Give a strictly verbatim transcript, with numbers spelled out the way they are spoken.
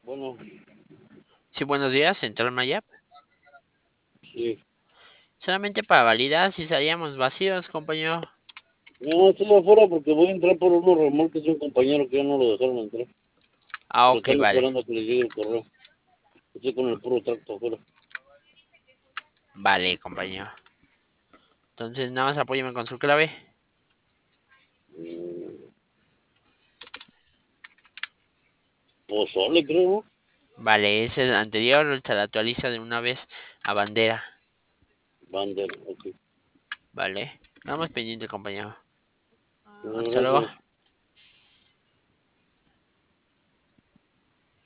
Bueno, Sí, buenos días, Central Mayap. sí. Solamente para validar si salíamos vacíos, compañero. No, estoy afuera porque voy a entrar por unos remolques de un compañero que ya no lo dejaron entrar. Ah, Pero ok, están vale. esperando a que les llegue el correo. Estoy con el puro tracto afuera. Vale, compañero. Entonces, nada más apóyeme con su clave. Mm, Pozole, creo. Vale, ese es el anterior, se la actualiza de una vez a bandera. Bander, ok. Vale. Vamos pendiente, compañero. Bueno, Hasta luego. gracias.